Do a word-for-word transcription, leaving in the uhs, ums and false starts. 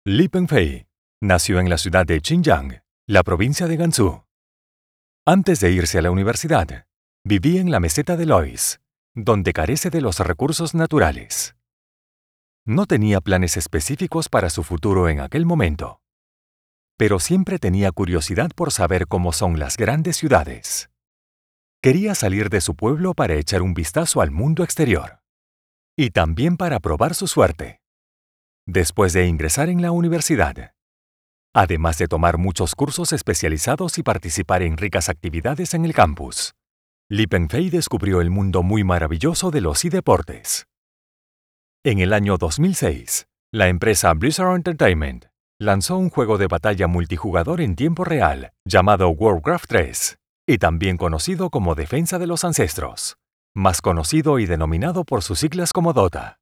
Li Pengfei nació en la ciudad de Xinjiang, la provincia de Gansu. Antes de irse a la universidad, vivía en la meseta de Lois, donde carece de los recursos naturales. No tenía planes específicos para su futuro en aquel momento, pero siempre tenía curiosidad por saber cómo son las grandes ciudades. Quería salir de su pueblo para echar un vistazo al mundo exterior, y también para probar su suerte. Después de ingresar en la universidad, además de tomar muchos cursos especializados y participar en ricas actividades en el campus, Li Pengfei descubrió el mundo muy maravilloso de los eDeportes. En el año dos mil seis, la empresa Blizzard Entertainment lanzó un juego de batalla multijugador en tiempo real llamado Warcraft tres, y también conocido como Defensa de los Ancestros, más conocido y denominado por sus siglas como Dota.